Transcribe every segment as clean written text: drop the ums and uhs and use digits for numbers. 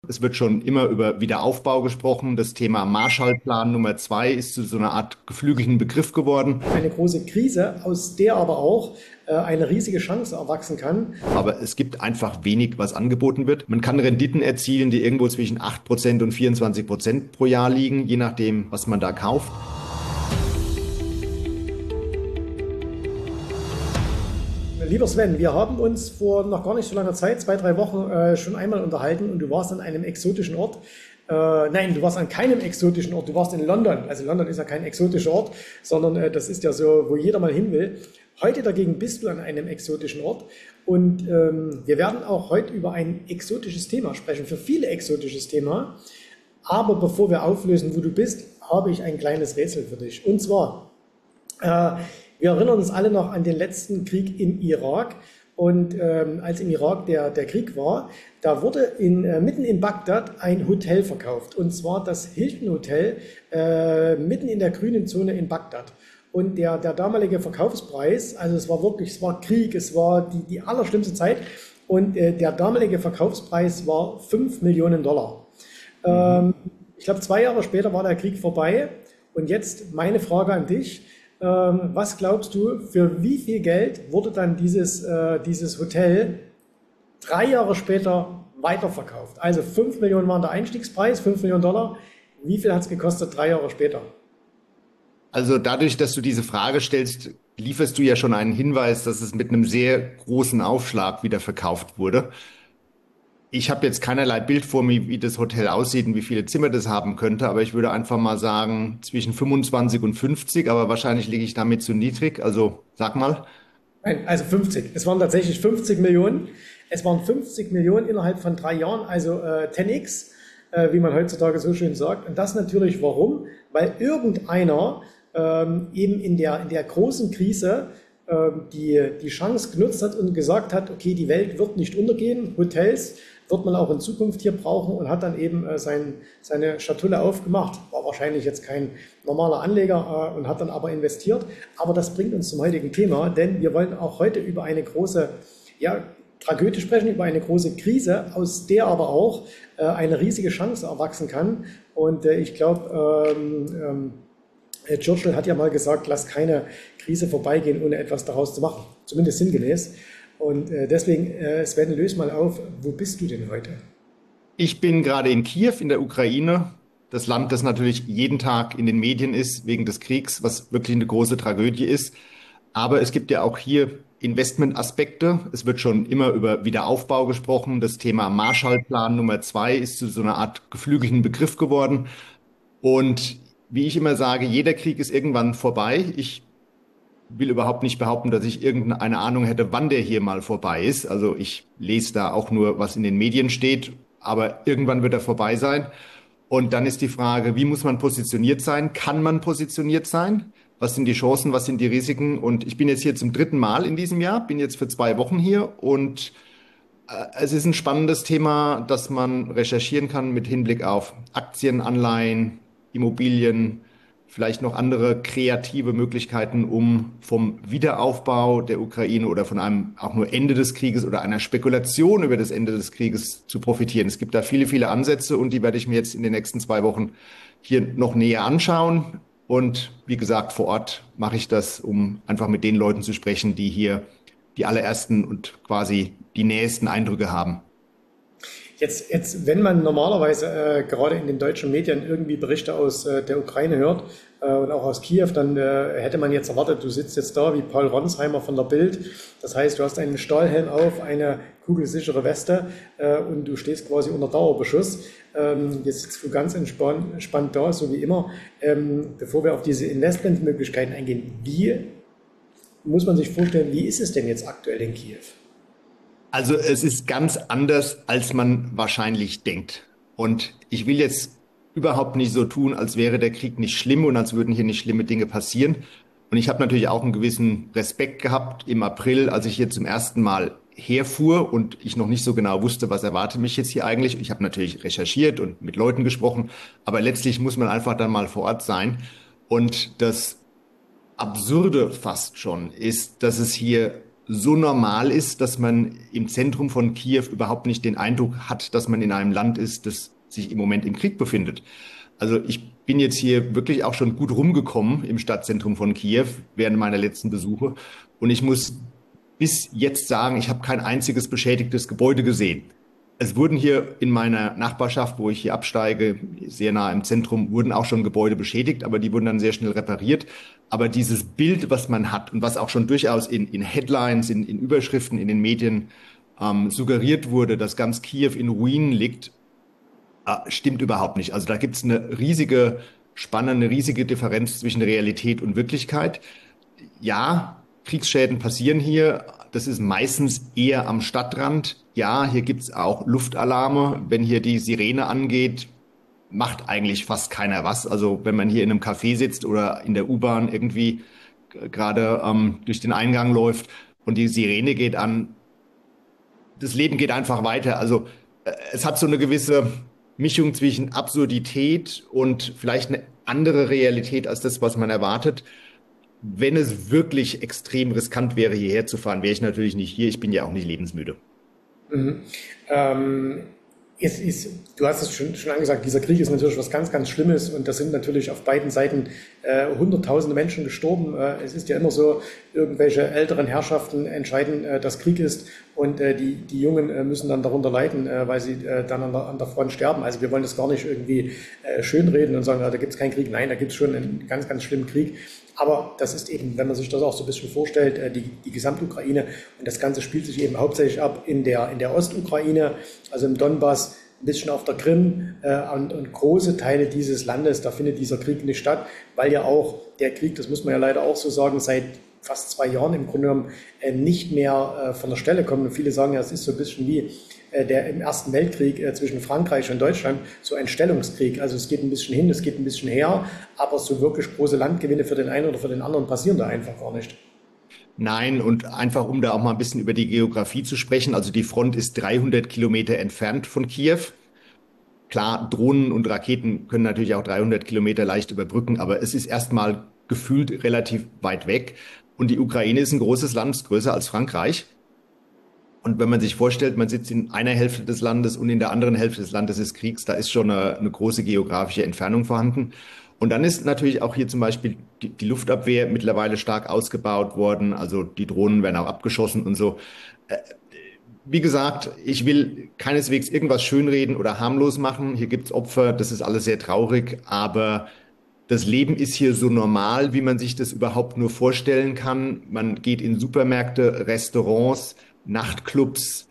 Es wird schon immer über Wiederaufbau gesprochen. Das Thema Marshallplan Nummer 2 ist zu so einer Art geflügelten Begriff geworden. Eine große Krise, aus der aber auch eine riesige Chance erwachsen kann. Aber es gibt einfach wenig, was angeboten wird. Man kann Renditen erzielen, die irgendwo zwischen 8% und 24% pro Jahr liegen, je nachdem, was man da kauft. Lieber Sven, wir haben uns vor noch gar nicht so langer Zeit, 2, 3 Wochen, schon einmal unterhalten und du warst an einem exotischen Ort. Nein, du warst an keinem exotischen Ort, du warst in London. Also London ist ja kein exotischer Ort, sondern das ist ja so, wo jeder mal hin will. Heute dagegen bist du an einem exotischen Ort und wir werden auch heute über ein exotisches Thema sprechen, für viele exotisches Thema. Aber bevor wir auflösen, wo du bist, habe ich ein kleines Rätsel für dich. Und zwar, wir erinnern uns alle noch an den letzten Krieg im Irak. Und als im Irak der Krieg war, da wurde mitten in Bagdad ein Hotel verkauft. Und zwar das Hilton Hotel mitten in der grünen Zone in Bagdad. Und der damalige Verkaufspreis, also es war Krieg, es war die allerschlimmste Zeit. Und der damalige Verkaufspreis war 5 Millionen Dollar. Ich glaube, 2 Jahre später war der Krieg vorbei. Und jetzt meine Frage an dich. Was glaubst du, für wie viel Geld wurde dann dieses Hotel 3 Jahre später weiterverkauft? Also 5 Millionen waren der Einstiegspreis, 5 Millionen Dollar. Wie viel hat es gekostet 3 Jahre später? Also dadurch, dass du diese Frage stellst, lieferst du ja schon einen Hinweis, dass es mit einem sehr großen Aufschlag wieder verkauft wurde. Ich habe jetzt keinerlei Bild vor mir, wie das Hotel aussieht und wie viele Zimmer das haben könnte, aber ich würde einfach mal sagen zwischen 25 und 50, aber wahrscheinlich liege ich damit zu niedrig. Also sag mal. Nein, also 50. Es waren tatsächlich 50 Millionen. Es waren 50 Millionen innerhalb von 3 Jahren, also 10x, wie man heutzutage so schön sagt. Und das natürlich warum? Weil irgendeiner eben in der großen Krise die Chance genutzt hat und gesagt hat, okay, die Welt wird nicht untergehen, Hotels wird man auch in Zukunft hier brauchen und hat dann eben seine Schatulle aufgemacht. War wahrscheinlich jetzt kein normaler Anleger und hat dann aber investiert. Aber das bringt uns zum heutigen Thema, denn wir wollen auch heute über eine große Tragödie sprechen, über eine große Krise, aus der aber auch eine riesige Chance erwachsen kann. Und ich glaube, Churchill hat ja mal gesagt, lass keine Krise vorbeigehen, ohne etwas daraus zu machen. Zumindest sinngemäß. Und deswegen, Sven, löse mal auf, wo bist du denn heute? Ich bin gerade in Kiew in der Ukraine, das Land, das natürlich jeden Tag in den Medien ist wegen des Kriegs, was wirklich eine große Tragödie ist. Aber es gibt ja auch hier Investmentaspekte. Es wird schon immer über Wiederaufbau gesprochen. Das Thema Marshallplan Nummer 2 ist zu so einer Art geflügelten Begriff geworden. Und wie ich immer sage, jeder Krieg ist irgendwann vorbei. Ich will überhaupt nicht behaupten, dass ich irgendeine Ahnung hätte, wann der hier mal vorbei ist. Also ich lese da auch nur, was in den Medien steht, aber irgendwann wird er vorbei sein. Und dann ist die Frage, wie muss man positioniert sein? Kann man positioniert sein? Was sind die Chancen? Was sind die Risiken? Und ich bin jetzt hier zum 3. Mal in diesem Jahr, bin jetzt für 2 Wochen hier und es ist ein spannendes Thema, das man recherchieren kann mit Hinblick auf Aktien, Anleihen, Immobilien, vielleicht noch andere kreative Möglichkeiten, um vom Wiederaufbau der Ukraine oder von einem auch nur Ende des Krieges oder einer Spekulation über das Ende des Krieges zu profitieren. Es gibt da viele, viele Ansätze und die werde ich mir jetzt in den nächsten 2 Wochen hier noch näher anschauen. Und wie gesagt, vor Ort mache ich das, um einfach mit den Leuten zu sprechen, die hier die allerersten und quasi die nähesten Eindrücke haben. Jetzt, wenn man normalerweise gerade in den deutschen Medien irgendwie Berichte aus der Ukraine hört und auch aus Kiew, dann hätte man jetzt erwartet, du sitzt jetzt da wie Paul Ronsheimer von der Bild. Das heißt, du hast einen Stahlhelm auf, eine kugelsichere Weste und du stehst quasi unter Dauerbeschuss. Jetzt sitzt du ganz entspannt da, so wie immer. Bevor wir auf diese Investmentmöglichkeiten eingehen, wie muss man sich vorstellen, wie ist es denn jetzt aktuell in Kiew? Also es ist ganz anders, als man wahrscheinlich denkt. Und ich will jetzt überhaupt nicht so tun, als wäre der Krieg nicht schlimm und als würden hier nicht schlimme Dinge passieren. Und ich habe natürlich auch einen gewissen Respekt gehabt im April, als ich hier zum ersten Mal herfuhr und ich noch nicht so genau wusste, was erwartet mich jetzt hier eigentlich. Ich habe natürlich recherchiert und mit Leuten gesprochen, aber letztlich muss man einfach dann mal vor Ort sein. Und das Absurde fast schon ist, dass es hier so normal ist, dass man im Zentrum von Kiew überhaupt nicht den Eindruck hat, dass man in einem Land ist, das sich im Moment im Krieg befindet. Also ich bin jetzt hier wirklich auch schon gut rumgekommen im Stadtzentrum von Kiew während meiner letzten Besuche. Und ich muss bis jetzt sagen, ich habe kein einziges beschädigtes Gebäude gesehen. Es wurden hier in meiner Nachbarschaft, wo ich hier absteige, sehr nah im Zentrum, wurden auch schon Gebäude beschädigt, aber die wurden dann sehr schnell repariert. Aber dieses Bild, was man hat und was auch schon durchaus in Headlines, in Überschriften, in den Medien suggeriert wurde, dass ganz Kiew in Ruinen liegt, stimmt überhaupt nicht. Also da gibt es eine riesige Spanne, eine riesige Differenz zwischen Realität und Wirklichkeit. Ja, Kriegsschäden passieren hier. Das ist meistens eher am Stadtrand. Ja, hier gibt's auch Luftalarme. Wenn hier die Sirene angeht, macht eigentlich fast keiner was. Also wenn man hier in einem Café sitzt oder in der U-Bahn irgendwie gerade durch den Eingang läuft und die Sirene geht an, das Leben geht einfach weiter. Also es hat so eine gewisse Mischung zwischen Absurdität und vielleicht eine andere Realität als das, was man erwartet. Wenn es wirklich extrem riskant wäre, hierher zu fahren, wäre ich natürlich nicht hier. Ich bin ja auch nicht lebensmüde. Mhm. Ähm, du hast es schon angesagt, dieser Krieg ist natürlich was ganz, ganz Schlimmes und da sind natürlich auf beiden Seiten hunderttausende Menschen gestorben. Es ist ja immer so, irgendwelche älteren Herrschaften entscheiden, dass Krieg ist und die Jungen müssen dann darunter leiden, weil sie dann an der Front sterben. Also wir wollen das gar nicht irgendwie schönreden und sagen, da gibt es keinen Krieg. Nein, da gibt es schon einen ganz, ganz schlimmen Krieg. Aber das ist eben, wenn man sich das auch so ein bisschen vorstellt, die Gesamtukraine und das Ganze spielt sich eben hauptsächlich ab in der Ostukraine, also im Donbass, ein bisschen auf der Krim und große Teile dieses Landes, da findet dieser Krieg nicht statt, weil ja auch der Krieg, das muss man ja leider auch so sagen, seit fast 2 Jahren im Grunde genommen nicht mehr von der Stelle kommt. Und viele sagen ja, es ist so ein bisschen wie der im Ersten Weltkrieg zwischen Frankreich und Deutschland, so ein Stellungskrieg. Also es geht ein bisschen hin, es geht ein bisschen her, aber so wirklich große Landgewinne für den einen oder für den anderen passieren da einfach gar nicht. Nein, und einfach um da auch mal ein bisschen über die Geografie zu sprechen. Also die Front ist 300 Kilometer entfernt von Kiew. Klar, Drohnen und Raketen können natürlich auch 300 Kilometer leicht überbrücken, aber es ist erstmal gefühlt relativ weit weg. Und die Ukraine ist ein großes Land, ist größer als Frankreich. Und wenn man sich vorstellt, man sitzt in einer Hälfte des Landes und in der anderen Hälfte des Landes ist Kriegs, da ist schon eine große geografische Entfernung vorhanden. Und dann ist natürlich auch hier zum Beispiel die Luftabwehr mittlerweile stark ausgebaut worden. Also die Drohnen werden auch abgeschossen und so. Wie gesagt, ich will keineswegs irgendwas schönreden oder harmlos machen. Hier gibt's Opfer, das ist alles sehr traurig, aber das Leben ist hier so normal, wie man sich das überhaupt nur vorstellen kann. Man geht in Supermärkte, Restaurants, Nachtclubs,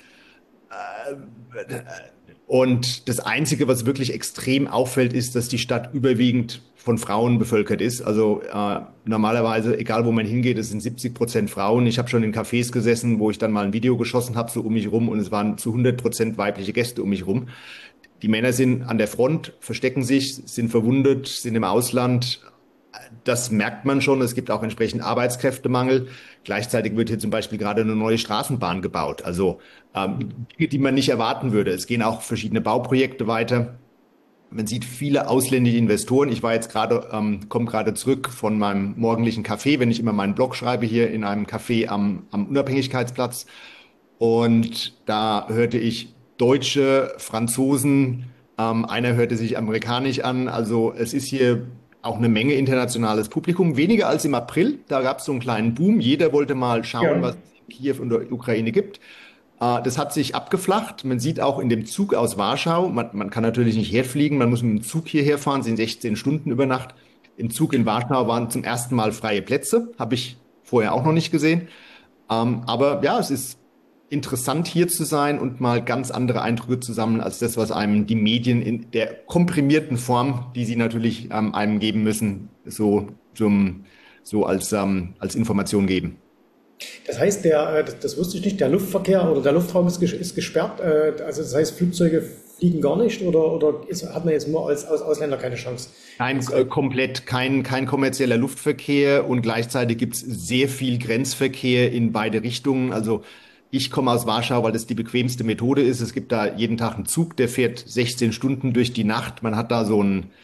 und das Einzige, was wirklich extrem auffällt, ist, dass die Stadt überwiegend von Frauen bevölkert ist. Also normalerweise, egal wo man hingeht, es sind 70% Frauen. Ich habe schon in Cafés gesessen, wo ich dann mal ein Video geschossen habe, so um mich rum, und es waren zu 100% weibliche Gäste um mich rum. Die Männer sind an der Front, verstecken sich, sind verwundet, sind im Ausland. Das merkt man schon. Es gibt auch entsprechend Arbeitskräftemangel. Gleichzeitig wird hier zum Beispiel gerade eine neue Straßenbahn gebaut. Also Dinge, die man nicht erwarten würde. Es gehen auch verschiedene Bauprojekte weiter. Man sieht viele ausländische Investoren. Ich war jetzt gerade, komme gerade zurück von meinem morgendlichen Café, wenn ich immer meinen Blog schreibe hier in einem Café am Unabhängigkeitsplatz. Und da hörte ich Deutsche, Franzosen, einer hörte sich amerikanisch an. Also es ist hier auch eine Menge internationales Publikum, weniger als im April. Da gab es so einen kleinen Boom. Jeder wollte mal schauen, Ja. was es in Kiew und der Ukraine gibt. Das hat sich abgeflacht. Man sieht auch in dem Zug aus Warschau, man kann natürlich nicht herfliegen, man muss mit dem Zug hierher fahren, sind 16 Stunden über Nacht. Im Zug in Warschau waren zum ersten Mal freie Plätze, habe ich vorher auch noch nicht gesehen. Aber ja, es ist interessant hier zu sein und mal ganz andere Eindrücke zu sammeln als das, was einem die Medien in der komprimierten Form, die sie natürlich einem geben müssen, so als Information geben. Das heißt, das wusste ich nicht, der Luftverkehr oder der Luftraum ist gesperrt. Also das heißt, Flugzeuge fliegen gar nicht oder hat man jetzt nur als Ausländer keine Chance? Nein, komplett kein kommerzieller Luftverkehr, und gleichzeitig gibt es sehr viel Grenzverkehr in beide Richtungen. Also ich komme aus Warschau, weil das die bequemste Methode ist. Es gibt da jeden Tag einen Zug, der fährt 16 Stunden durch die Nacht. Man hat da so ein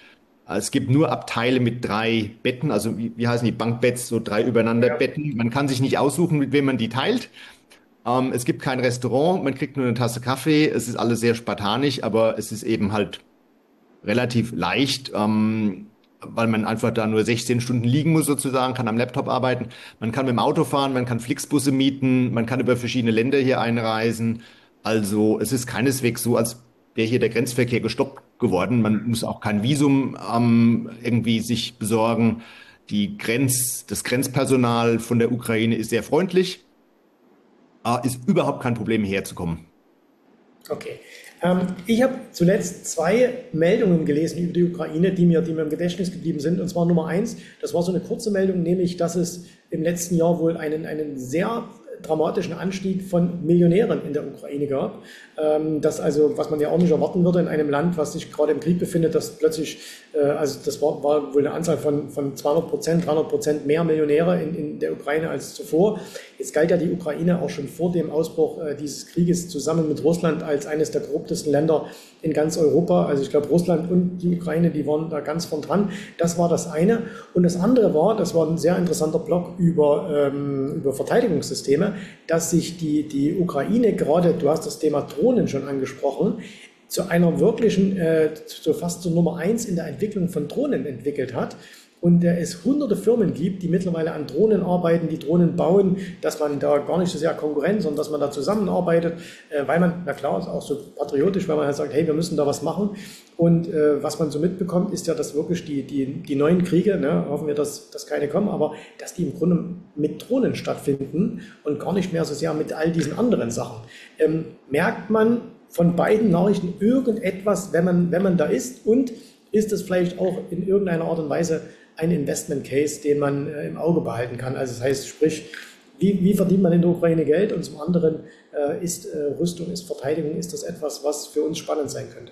Es gibt nur Abteile mit 3 Betten, also wie heißen die Bankbetts, so 3 übereinander Ja. Betten. Man kann sich nicht aussuchen, mit wem man die teilt. Es gibt kein Restaurant, man kriegt nur eine Tasse Kaffee. Es ist alles sehr spartanisch, aber es ist eben halt relativ leicht, weil man einfach da nur 16 Stunden liegen muss sozusagen, kann am Laptop arbeiten. Man kann mit dem Auto fahren, man kann Flixbusse mieten, man kann über verschiedene Länder hier einreisen. Also es ist keineswegs so, als wäre hier der Grenzverkehr gestoppt geworden. Man muss auch kein Visum irgendwie sich besorgen. Das Grenzpersonal von der Ukraine ist sehr freundlich, ist überhaupt kein Problem, hierher zu kommen. Okay. Ich habe zuletzt zwei Meldungen gelesen über die Ukraine, die mir im Gedächtnis geblieben sind. Und zwar Nummer eins, das war so eine kurze Meldung, nämlich, dass es im letzten Jahr wohl einen sehr dramatischen Anstieg von Millionären in der Ukraine gab. Das also, was man ja auch nicht erwarten würde in einem Land, was sich gerade im Krieg befindet, dass plötzlich, also das war wohl eine Anzahl von 200%, 300% mehr Millionäre in der Ukraine als zuvor. Jetzt galt ja die Ukraine auch schon vor dem Ausbruch dieses Krieges zusammen mit Russland als eines der korruptesten Länder in ganz Europa. Also ich glaube, Russland und die Ukraine, die waren da ganz vorn dran. Das war das eine. Und das andere war, das war ein sehr interessanter Blog über Verteidigungssysteme, dass sich die Ukraine gerade, du hast das Thema Drohnen schon angesprochen, zu einer wirklichen, so fast zur Nummer eins in der Entwicklung von Drohnen entwickelt hat. Und es hunderte Firmen gibt, die mittlerweile an Drohnen arbeiten, die Drohnen bauen, dass man da gar nicht so sehr Konkurrenz, sondern dass man da zusammenarbeitet, weil man, na klar, ist auch so patriotisch, weil man halt sagt, hey, wir müssen da was machen. Und was man so mitbekommt, ist ja, dass wirklich die neuen Kriege, ne, hoffen wir, dass keine kommen, aber dass die im Grunde mit Drohnen stattfinden und gar nicht mehr so sehr mit all diesen anderen Sachen. Merkt man von beiden Nachrichten irgendetwas, wenn man da ist, und ist es vielleicht auch in irgendeiner Art und Weise ein Investment Case, den man im Auge behalten kann? Also das heißt, sprich, wie verdient man in der Ukraine Geld? Und zum anderen ist Rüstung, ist Verteidigung, ist das etwas, was für uns spannend sein könnte?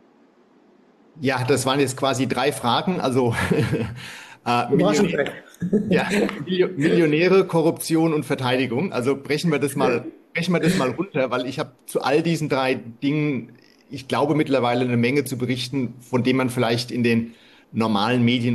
Ja, das waren jetzt quasi 3 Fragen. Also Überraschend. Millionäre, ja, Millionäre, Korruption und Verteidigung. Also brechen wir das mal runter, weil ich habe zu all diesen 3 Dingen, ich glaube, mittlerweile eine Menge zu berichten, von dem man vielleicht in den normalen Medien,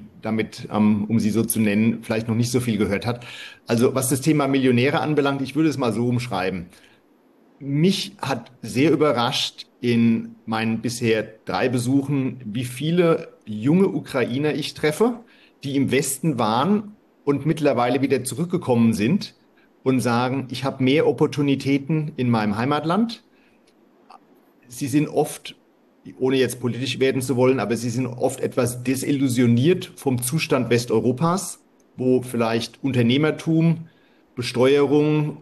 um sie so zu nennen, vielleicht noch nicht so viel gehört hat. Also was das Thema Millionäre anbelangt, ich würde es mal so umschreiben. Mich hat sehr überrascht in meinen bisher 3 Besuchen, wie viele junge Ukrainer ich treffe, die im Westen waren und mittlerweile wieder zurückgekommen sind und sagen, ich habe mehr Opportunitäten in meinem Heimatland. Sie sind oft, ohne jetzt politisch werden zu wollen, aber sie sind oft etwas desillusioniert vom Zustand Westeuropas, wo vielleicht Unternehmertum, Besteuerung,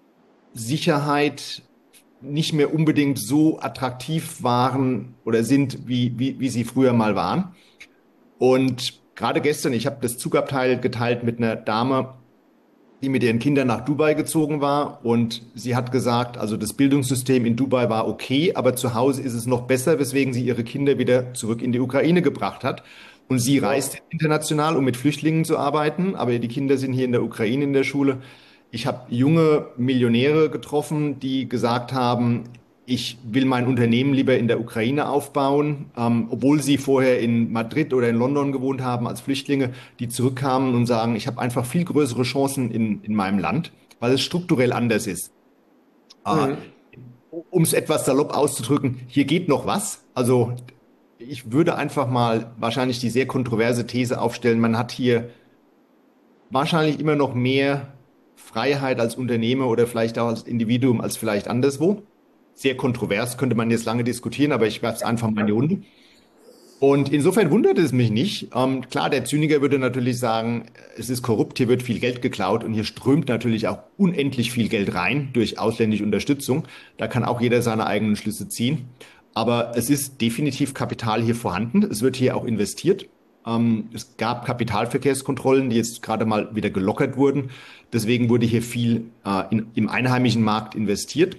Sicherheit nicht mehr unbedingt so attraktiv waren oder sind, wie sie früher mal waren. Und gerade gestern, ich habe das Zugabteil geteilt mit einer Dame, die mit ihren Kindern nach Dubai gezogen war. Und sie hat gesagt, also das Bildungssystem in Dubai war okay, aber zu Hause ist es noch besser, weswegen sie ihre Kinder wieder zurück in die Ukraine gebracht hat. Und sie reist international, um mit Flüchtlingen zu arbeiten, aber die Kinder sind hier in der Ukraine in der Schule. Ich habe junge Millionäre getroffen, die gesagt haben, ich will mein Unternehmen lieber in der Ukraine aufbauen, obwohl sie vorher in Madrid oder in London gewohnt haben als Flüchtlinge, die zurückkamen und sagen, ich habe einfach viel größere Chancen in meinem Land, weil es strukturell anders ist. Äh, Mhm. um es etwas salopp auszudrücken, hier geht noch was. Also ich würde einfach mal wahrscheinlich die sehr kontroverse These aufstellen, man hat hier wahrscheinlich immer noch mehr Freiheit als Unternehmer oder vielleicht auch als Individuum als vielleicht anderswo. Sehr kontrovers, könnte man jetzt lange diskutieren, aber ich werfe es einfach mal in die Runde. Und insofern wundert es mich nicht. Klar, der Zyniker würde natürlich sagen, es ist korrupt, hier wird viel Geld geklaut und hier strömt natürlich auch unendlich viel Geld rein durch ausländische Unterstützung. Da kann auch jeder seine eigenen Schlüsse ziehen. Aber es ist definitiv Kapital hier vorhanden. Es wird hier auch investiert. Es gab Kapitalverkehrskontrollen, die jetzt gerade mal wieder gelockert wurden. Deswegen wurde hier viel im einheimischen Markt investiert.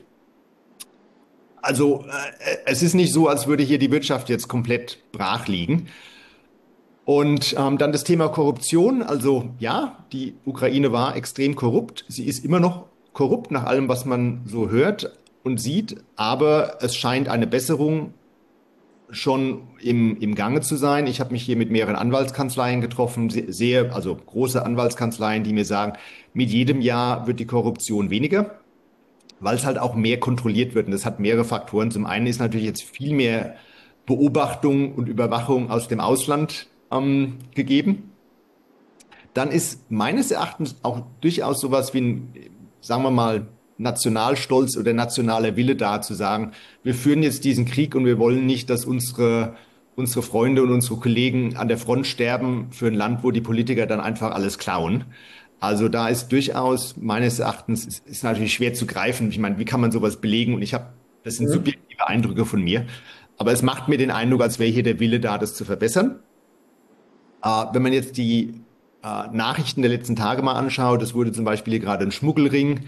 Also es ist nicht so, als würde hier die Wirtschaft jetzt komplett brach liegen. Und dann das Thema Korruption. Also ja, die Ukraine war extrem korrupt. Sie ist immer noch korrupt nach allem, was man so hört und sieht. Aber es scheint eine Besserung schon im Gange zu sein. Ich habe mich hier mit mehreren Anwaltskanzleien getroffen, sehr, also große Anwaltskanzleien, die mir sagen, mit jedem Jahr wird die Korruption weniger, weil es halt auch mehr kontrolliert wird. Und das hat mehrere Faktoren. Zum einen ist natürlich jetzt viel mehr Beobachtung und Überwachung aus dem Ausland gegeben. Dann ist meines Erachtens auch durchaus sowas wie ein, sagen wir mal, Nationalstolz oder nationaler Wille da, zu sagen, wir führen jetzt diesen Krieg und wir wollen nicht, dass unsere Freunde und unsere Kollegen an der Front sterben für ein Land, wo die Politiker dann einfach alles klauen. Also da ist durchaus meines Erachtens, ist natürlich schwer zu greifen. Ich meine, wie kann man sowas belegen? Und das sind Mhm. subjektive Eindrücke von mir. Aber es macht mir den Eindruck, als wäre hier der Wille da, das zu verbessern. Wenn man jetzt die Nachrichten der letzten Tage mal anschaut, es wurde zum Beispiel hier gerade ein Schmuggelring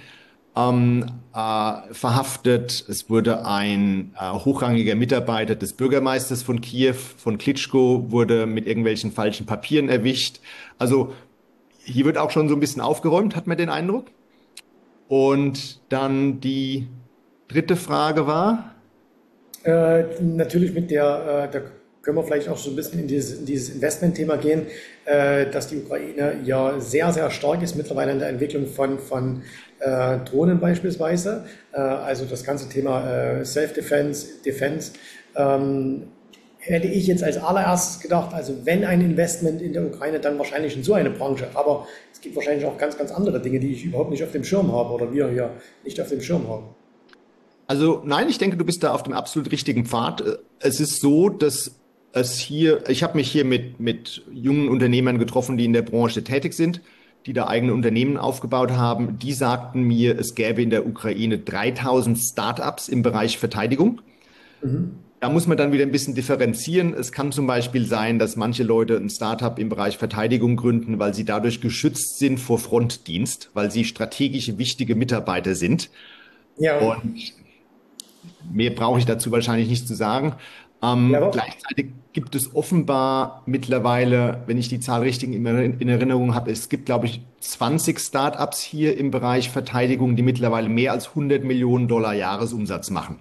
verhaftet. Es wurde ein hochrangiger Mitarbeiter des Bürgermeisters von Kiew, von Klitschko, wurde mit irgendwelchen falschen Papieren erwischt. Also hier wird auch schon so ein bisschen aufgeräumt, hat man den Eindruck. Und dann die dritte Frage war, Natürlich da können wir vielleicht auch so ein bisschen in dieses Investment-Thema gehen, dass die Ukraine ja sehr, sehr stark ist mittlerweile in der Entwicklung von Drohnen beispielsweise. Also das ganze Thema Self-Defense, Defense. Hätte ich jetzt als allererstes gedacht, also wenn ein Investment in der Ukraine, dann wahrscheinlich in so eine Branche. Aber es gibt wahrscheinlich auch ganz, ganz andere Dinge, die ich überhaupt nicht auf dem Schirm habe oder wir hier nicht auf dem Schirm haben. also nein, ich denke, du bist da auf dem absolut richtigen Pfad. Es ist so, dass ich habe mich hier mit jungen Unternehmern getroffen, die in der Branche tätig sind, die da eigene Unternehmen aufgebaut haben. Die sagten mir, es gäbe in der Ukraine 3000 Startups im Bereich Verteidigung. Da muss man dann wieder ein bisschen differenzieren. Es kann zum Beispiel sein, dass manche Leute ein Startup im Bereich Verteidigung gründen, weil sie dadurch geschützt sind vor Frontdienst, weil sie strategische wichtige Mitarbeiter sind. Ja, Und mehr brauche ich dazu wahrscheinlich nicht zu sagen. ja, aber Gleichzeitig gibt es offenbar mittlerweile, wenn ich die Zahl richtig in Erinnerung habe, es gibt, glaube ich, 20 Startups hier im Bereich Verteidigung, die mittlerweile mehr als 100 Millionen Dollar Jahresumsatz machen.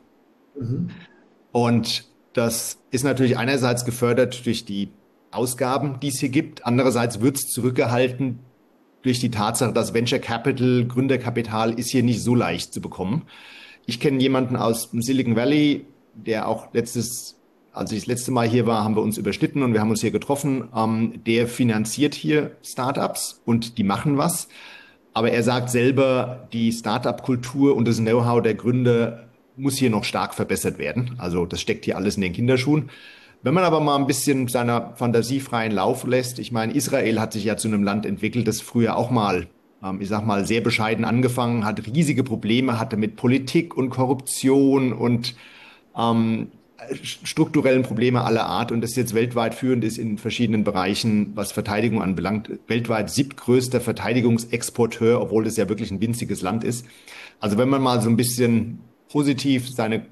Und das ist natürlich einerseits gefördert durch die Ausgaben, die es hier gibt. Andererseits wird es zurückgehalten durch die Tatsache, dass Venture Capital, Gründerkapital ist hier nicht so leicht zu bekommen. Ich kenne jemanden aus dem Silicon Valley, der auch als ich das letzte Mal hier war, haben wir uns überschnitten und wir haben uns hier getroffen. Der finanziert hier Startups und die machen was. Aber er sagt selber, die Startup-Kultur und das Know-how der Gründer muss hier noch stark verbessert werden. Also das steckt hier alles in den Kinderschuhen. Wenn man aber mal ein bisschen seiner Fantasie freien Lauf lässt, ich meine, Israel hat sich ja zu einem Land entwickelt, das früher auch mal, ich sag mal, sehr bescheiden angefangen hat, riesige Probleme hatte mit Politik und Korruption und ähm, strukturellen Probleme aller Art und das jetzt weltweit führend ist in verschiedenen Bereichen, was Verteidigung anbelangt. Weltweit siebtgrößter Verteidigungsexporteur, obwohl das ja wirklich ein winziges Land ist. Also wenn man mal so ein bisschen positiv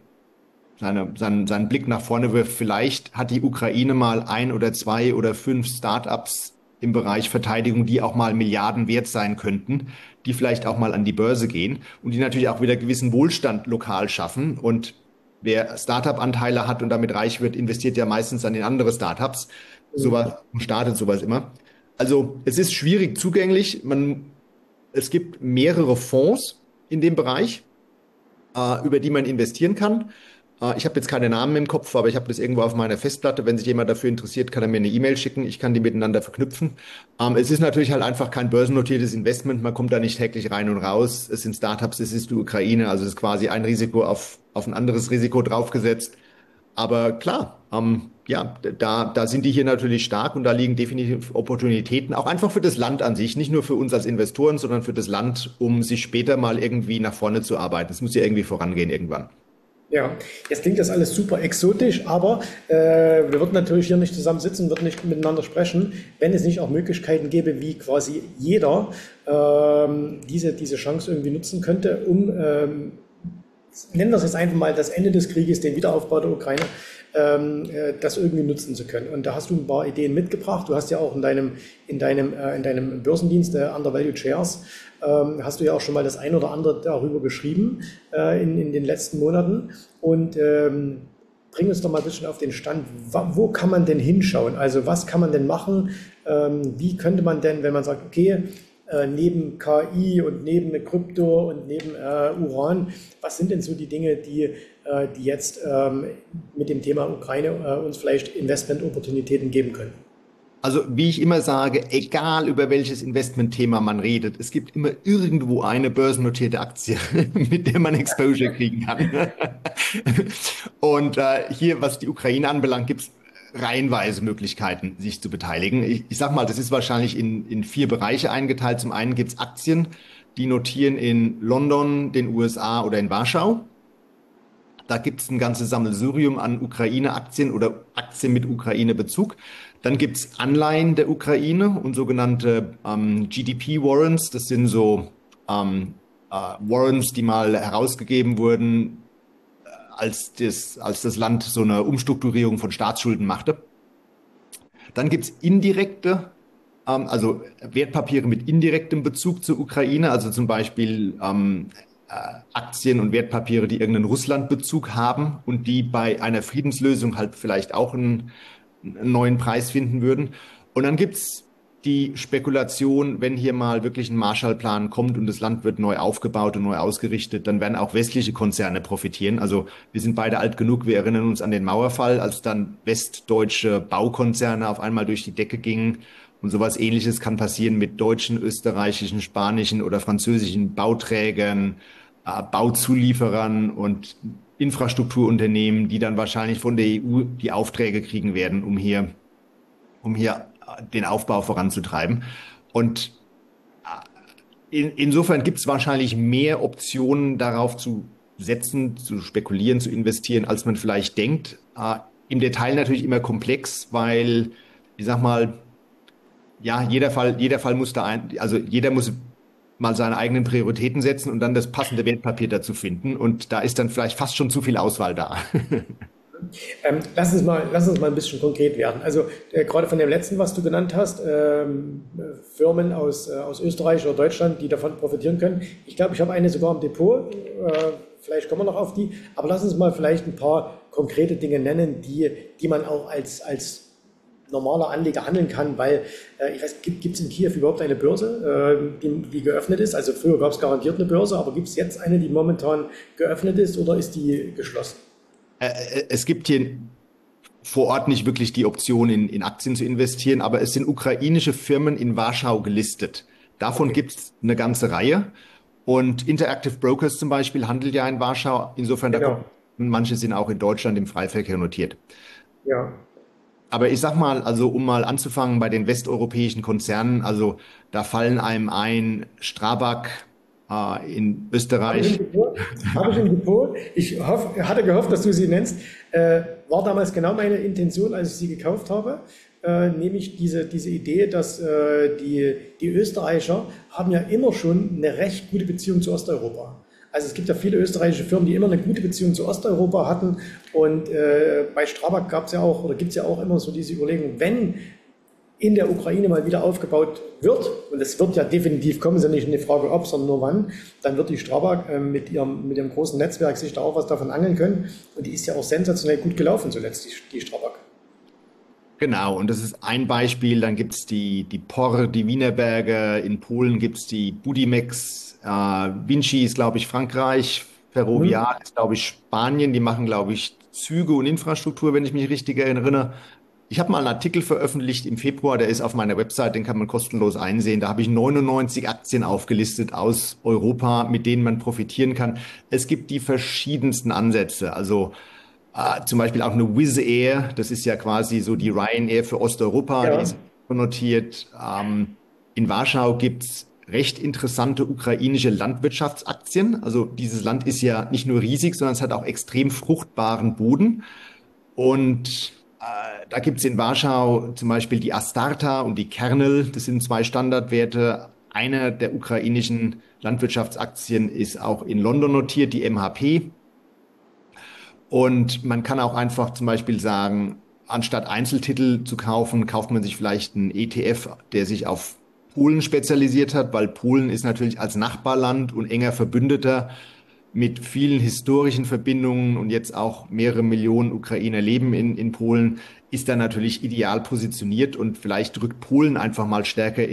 seinen Blick nach vorne wirft, vielleicht hat die Ukraine mal ein oder zwei oder fünf Startups im Bereich Verteidigung, die auch mal Milliarden wert sein könnten, die vielleicht auch mal an die Börse gehen und die natürlich auch wieder gewissen Wohlstand lokal schaffen. Und wer Startup-Anteile hat und damit reich wird, investiert ja meistens dann in andere Startups. Sowas startet sowas immer. Also es ist schwierig zugänglich. Es gibt mehrere Fonds in dem Bereich, über die man investieren kann. Ich habe jetzt keine Namen im Kopf, aber ich habe das irgendwo auf meiner Festplatte. Wenn sich jemand dafür interessiert, kann er mir eine E-Mail schicken. Ich kann die miteinander verknüpfen. Es ist natürlich halt einfach kein börsennotiertes Investment. Man kommt da nicht täglich rein und raus. Es sind Startups, es ist die Ukraine. Also es ist quasi ein Risiko auf ein anderes Risiko draufgesetzt. Aber klar, ja, da sind die hier natürlich stark und da liegen definitiv Opportunitäten, auch einfach für das Land an sich, nicht nur für uns als Investoren, sondern für das Land, um sich später mal irgendwie nach vorne zu arbeiten. Es muss ja irgendwie vorangehen irgendwann. ja, jetzt klingt das alles super exotisch, aber wir würden natürlich hier nicht zusammen sitzen, würden nicht miteinander sprechen, wenn es nicht auch Möglichkeiten gäbe, wie quasi jeder diese Chance irgendwie nutzen könnte, um, nennen wir es jetzt einfach mal, das Ende des Krieges, den Wiederaufbau der Ukraine, das irgendwie nutzen zu können. Und da hast du ein paar Ideen mitgebracht. Du hast ja auch in deinem Börsendienst Undervalued Shares, hast du ja auch schon mal das ein oder andere darüber geschrieben in den letzten Monaten. Und bring uns doch mal ein bisschen auf den Stand. Wo kann man denn hinschauen? Also was kann man denn machen? Wie könnte man denn, wenn man sagt, okay, neben KI und neben Krypto und neben Uran, was sind denn so die Dinge, die jetzt mit dem Thema Ukraine uns vielleicht Investment-Opportunitäten geben können? Also, wie ich immer sage, egal über welches Investmentthema man redet, es gibt immer irgendwo eine börsennotierte Aktie, mit der man Exposure kriegen kann. Und hier, was die Ukraine anbelangt, gibt es reihenweise Möglichkeiten, sich zu beteiligen. Ich sag mal, das ist wahrscheinlich in vier Bereiche eingeteilt. Zum einen gibt es Aktien, die notieren in London, den USA oder in Warschau. Da gibt es ein ganzes Sammelsurium an Ukraine-Aktien oder Aktien mit Ukraine-Bezug. Dann gibt es Anleihen der Ukraine und sogenannte GDP-Warrants. Das sind so Warrants, die mal herausgegeben wurden, als das Land so eine Umstrukturierung von Staatsschulden machte. Dann gibt es indirekte, also Wertpapiere mit indirektem Bezug zur Ukraine, also zum Beispiel Aktien und Wertpapiere, die irgendeinen Russlandbezug haben und die bei einer Friedenslösung halt vielleicht auch einen neuen Preis finden würden. Und dann gibt's die Spekulation, wenn hier mal wirklich ein Marshallplan kommt und das Land wird neu aufgebaut und neu ausgerichtet, dann werden auch westliche Konzerne profitieren. Also wir sind beide alt genug, wir erinnern uns an den Mauerfall, als dann westdeutsche Baukonzerne auf einmal durch die Decke gingen. Und sowas Ähnliches kann passieren mit deutschen, österreichischen, spanischen oder französischen Bauträgern, Bauzulieferern und Infrastrukturunternehmen, die dann wahrscheinlich von der EU die Aufträge kriegen werden, um hier den Aufbau voranzutreiben. Und insofern gibt es wahrscheinlich mehr Optionen darauf zu setzen, zu spekulieren, zu investieren, als man vielleicht denkt. Im Detail natürlich immer komplex, weil, ich sag mal, ja, jeder Fall muss also jeder muss mal seine eigenen Prioritäten setzen und dann das passende Wertpapier dazu finden. Und da ist dann vielleicht fast schon zu viel Auswahl da. Lass uns mal ein bisschen konkret werden. Also gerade von dem letzten, was du genannt hast, Firmen aus Österreich oder Deutschland, die davon profitieren können. Ich glaube, ich habe eine sogar im Depot. Vielleicht kommen wir noch auf die. Aber lass uns mal vielleicht ein paar konkrete Dinge nennen, die man auch als normaler Anleger handeln kann, weil ich weiß, gibt es in Kiew überhaupt eine Börse, die geöffnet ist? Also früher gab es garantiert eine Börse, aber gibt es jetzt eine, die momentan geöffnet ist oder ist die geschlossen? Es gibt hier vor Ort nicht wirklich die Option, in Aktien zu investieren, aber es sind ukrainische Firmen in Warschau gelistet. Davon Okay, gibt es eine ganze Reihe. Und Interactive Brokers zum Beispiel handelt ja in Warschau. Insofern, da kommt, genau. manche sind auch in Deutschland im Freiverkehr notiert. Ja. Aber ich sag mal, also um mal anzufangen bei den westeuropäischen Konzernen, also da fallen einem ein Strabag in Habe ich im Österreich. Depot. Habe ich im Depot. Hatte gehofft, dass du sie nennst. War damals genau meine Intention, als ich sie gekauft habe. Nämlich diese Idee, dass die Österreicher haben ja immer schon eine recht gute Beziehung zu Osteuropa. Also es gibt ja viele österreichische Firmen, die immer eine gute Beziehung zu Osteuropa hatten. Und bei Strabag gab es ja auch, oder gibt es ja auch immer so diese Überlegung, wenn in der Ukraine mal wieder aufgebaut wird, und es wird ja definitiv kommen, ist ja nicht eine Frage ob, sondern nur wann, dann wird die Strabag mit ihrem großen Netzwerk sich da auch was davon angeln können. Und die ist ja auch sensationell gut gelaufen zuletzt, die Strabag. Genau, und das ist ein Beispiel. Dann gibt's die POR, die Wienerberger. In Polen gibt's die Budimex. Vinci ist, glaube ich, Frankreich. Mhm. Ferrovial ist, glaube ich, Spanien. Die machen, glaube ich, Züge und Infrastruktur, wenn ich mich richtig erinnere. Ich habe mal einen Artikel veröffentlicht im Februar, der ist auf meiner Website, den kann man kostenlos einsehen. Da habe ich 99 Aktien aufgelistet aus Europa, mit denen man profitieren kann. Es gibt die verschiedensten Ansätze. Also zum Beispiel auch eine Wizz Air, das ist ja quasi so die Ryanair für Osteuropa, die Ja, ist notiert. In Warschau gibt's recht interessante ukrainische Landwirtschaftsaktien. Also dieses Land ist ja nicht nur riesig, sondern es hat auch extrem fruchtbaren Boden. Und da gibt's in Warschau zum Beispiel die Astarta und die Kernel. Das sind zwei Standardwerte. Einer der ukrainischen Landwirtschaftsaktien ist auch in London notiert, die MHP. Und man kann auch einfach zum Beispiel sagen, anstatt Einzeltitel zu kaufen, kauft man sich vielleicht einen ETF, der sich auf Polen spezialisiert hat, weil Polen ist natürlich als Nachbarland und enger Verbündeter. mit vielen historischen Verbindungen und jetzt auch mehrere Millionen Ukrainer leben in Polen, ist da natürlich ideal positioniert und vielleicht rückt Polen einfach mal stärker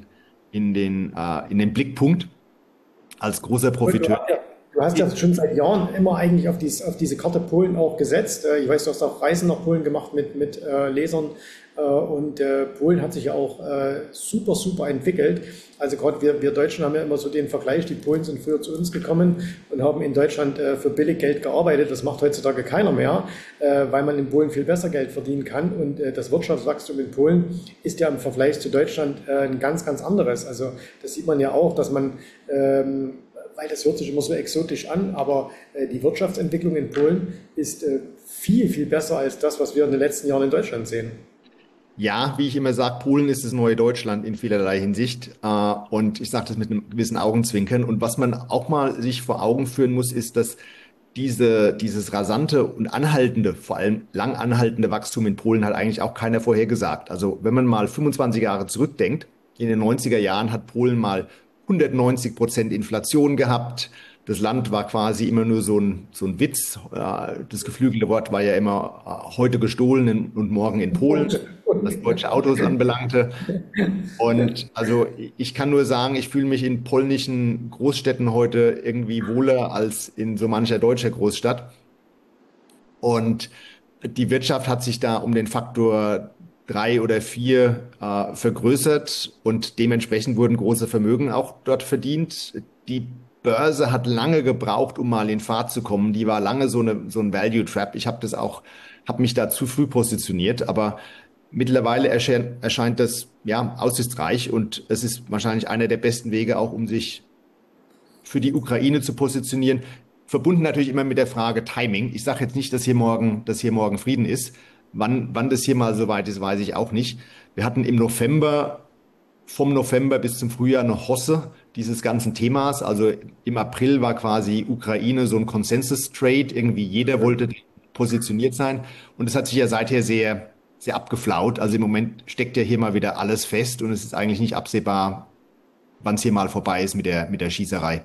in den Blickpunkt als großer Und Profiteur. du hast ja schon seit Jahren immer eigentlich auf diese Karte Polen auch gesetzt. Ich weiß, du hast auch Reisen nach Polen gemacht mit Lesern. Und Polen hat sich ja auch super, super entwickelt. Also gerade wir Deutschen haben ja immer so den Vergleich, die Polen sind früher zu uns gekommen und haben in Deutschland für billig Geld gearbeitet. Das macht heutzutage keiner mehr, weil man in Polen viel besser Geld verdienen kann. Und das Wirtschaftswachstum in Polen ist ja im Vergleich zu Deutschland ein ganz, ganz anderes. Also das sieht man ja auch, dass man weil das hört sich immer so exotisch an, aber die Wirtschaftsentwicklung in Polen ist viel, viel besser als das, was wir in den letzten Jahren in Deutschland sehen. Ja, wie ich immer sage, Polen ist das neue Deutschland in vielerlei Hinsicht. Und ich sage das mit einem gewissen Augenzwinkern. Und was man auch mal sich vor Augen führen muss, ist, dass dieses rasante und anhaltende, vor allem lang anhaltende Wachstum in Polen hat eigentlich auch keiner vorhergesagt. Also wenn man mal 25 Jahre zurückdenkt, in den 90er Jahren hat Polen mal 190% Inflation gehabt. Das Land war quasi immer nur so ein Witz. Das geflügelte Wort war ja immer heute gestohlen und morgen in Polen, was deutsche Autos anbelangte. Und also ich kann nur sagen, ich fühle mich in polnischen Großstädten heute irgendwie wohler als in so mancher deutscher Großstadt. Und die Wirtschaft hat sich da um den Faktor 3 oder 4 vergrößert und dementsprechend wurden große Vermögen auch dort verdient. Die Börse hat lange gebraucht, um mal in Fahrt zu kommen. Die war lange so ein Value Trap. Ich habe mich da zu früh positioniert, aber mittlerweile erscheint das ja aussichtsreich und es ist wahrscheinlich einer der besten Wege auch, um sich für die Ukraine zu positionieren. Verbunden natürlich immer mit der Frage Timing. Ich sage jetzt nicht, dass hier morgen Frieden ist. Wann das hier mal soweit ist, weiß ich auch nicht. Wir hatten vom November bis zum Frühjahr eine Hosse dieses ganzen Themas. Also im April war quasi Ukraine so ein Consensus-Trade. Irgendwie jeder wollte positioniert sein. Und es hat sich ja seither sehr, sehr abgeflaut. Also im Moment steckt ja hier mal wieder alles fest und es ist eigentlich nicht absehbar, wann es hier mal vorbei ist mit der Schießerei.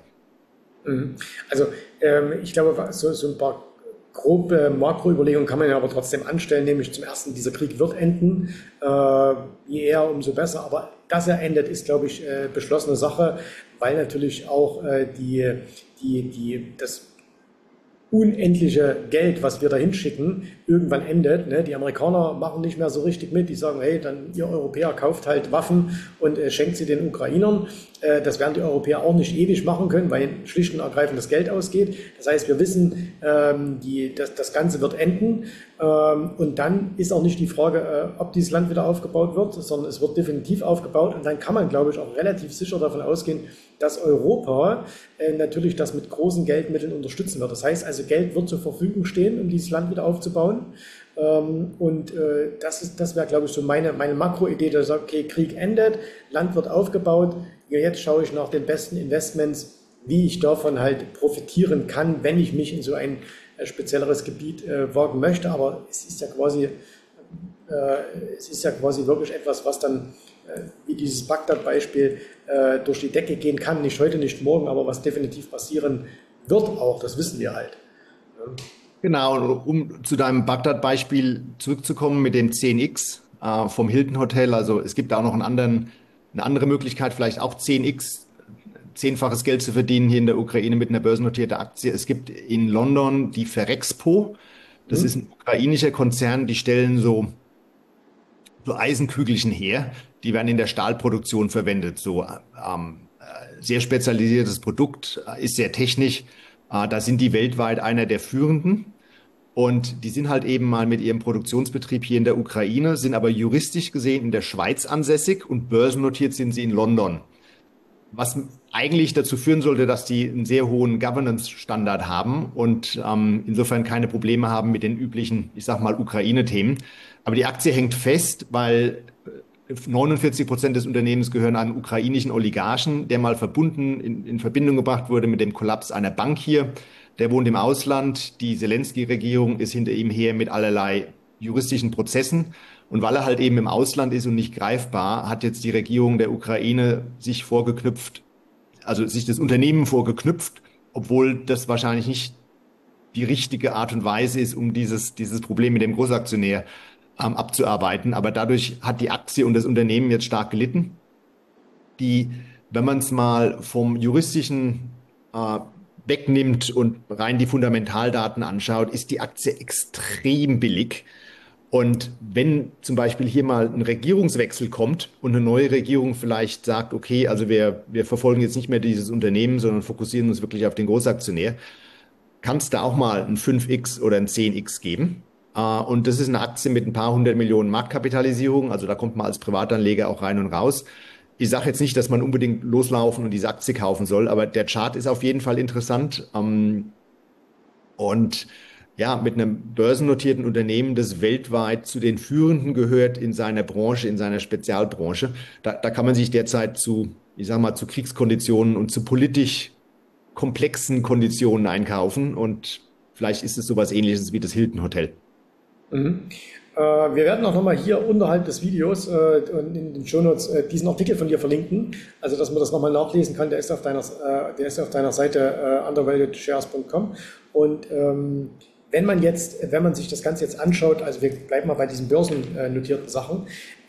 Also ich glaube, so ein paar grobe Makroüberlegungen kann man ja aber trotzdem anstellen, nämlich zum ersten, dieser Krieg wird enden, je eher, umso besser, aber dass er endet, ist, glaube ich, beschlossene Sache, weil natürlich auch das unendliche Geld, was wir da hinschicken, irgendwann endet. Ne? Die Amerikaner machen nicht mehr so richtig mit. Die sagen, hey, dann ihr Europäer kauft halt Waffen und schenkt sie den Ukrainern. Das werden die Europäer auch nicht ewig machen können, weil schlicht und ergreifend das Geld ausgeht. Das heißt, wir wissen, das Ganze wird enden. Und dann ist auch nicht die Frage, ob dieses Land wieder aufgebaut wird, sondern es wird definitiv aufgebaut. Und dann kann man, glaube ich, auch relativ sicher davon ausgehen, dass Europa natürlich das mit großen Geldmitteln unterstützen wird. Das heißt also, Geld wird zur Verfügung stehen, um dieses Land wieder aufzubauen. Das wäre, glaube ich, so meine Makroidee, dass ich sage, okay, Krieg endet, Land wird aufgebaut. Ja, jetzt schaue ich nach den besten Investments, wie ich davon halt profitieren kann, wenn ich mich in so ein spezielleres Gebiet wagen möchte. Aber es ist ja quasi wirklich etwas, was dann, wie dieses Bagdad-Beispiel, durch die Decke gehen kann. Nicht heute, nicht morgen, aber was definitiv passieren wird auch, das wissen wir halt. Genau, um zu deinem Bagdad-Beispiel zurückzukommen mit dem 10x vom Hilton Hotel. Also es gibt da auch noch eine andere Möglichkeit, vielleicht auch 10x, zehnfaches Geld zu verdienen hier in der Ukraine mit einer börsennotierten Aktie. Es gibt in London die Ferrexpo. Das ist ein ukrainischer Konzern, die stellen so Eisenkügelchen her. Die werden in der Stahlproduktion verwendet. Sehr spezialisiertes Produkt, ist sehr technisch. Da sind die weltweit einer der führenden. Und die sind halt eben mal mit ihrem Produktionsbetrieb hier in der Ukraine, sind aber juristisch gesehen in der Schweiz ansässig und börsennotiert sind sie in London. Was eigentlich dazu führen sollte, dass die einen sehr hohen Governance-Standard haben und insofern keine Probleme haben mit den üblichen, ich sag mal, Ukraine-Themen. Aber die Aktie hängt fest, weil 49% des Unternehmens gehören einem ukrainischen Oligarchen, der mal in Verbindung gebracht wurde mit dem Kollaps einer Bank hier. Der wohnt im Ausland. Die Zelensky-Regierung ist hinter ihm her mit allerlei juristischen Prozessen. Und weil er halt eben im Ausland ist und nicht greifbar, hat jetzt die Regierung der Ukraine sich das Unternehmen vorgeknüpft obwohl das wahrscheinlich nicht die richtige Art und Weise ist, um dieses Problem mit dem Großaktionär abzuarbeiten. Aber dadurch hat die Aktie und das Unternehmen jetzt stark gelitten. Die, wenn man es mal vom juristischen äh, wegnimmt und rein die Fundamentaldaten anschaut, ist die Aktie extrem billig. Und wenn zum Beispiel hier mal ein Regierungswechsel kommt und eine neue Regierung vielleicht sagt, okay, also wir verfolgen jetzt nicht mehr dieses Unternehmen, sondern fokussieren uns wirklich auf den Großaktionär, kann es da auch mal ein 5x oder ein 10x geben. Und das ist eine Aktie mit ein paar hundert Millionen Marktkapitalisierung. Also da kommt man als Privatanleger auch rein und raus. Ich sage jetzt nicht, dass man unbedingt loslaufen und diese Aktie kaufen soll, aber der Chart ist auf jeden Fall interessant. Und ja, mit einem börsennotierten Unternehmen, das weltweit zu den Führenden gehört in seiner Branche, in seiner Spezialbranche, da kann man sich derzeit zu, ich sag mal, zu Kriegskonditionen und zu politisch komplexen Konditionen einkaufen. Und vielleicht ist es sowas Ähnliches wie das Hilton Hotel. Wir werden auch nochmal hier unterhalb des Videos und in den Shownotes diesen Artikel von dir verlinken, also dass man das nochmal nachlesen kann. Der ist auf deiner Seite undervaluedshares.com. Und wenn man sich das Ganze jetzt anschaut, also wir bleiben mal bei diesen börsennotierten Sachen,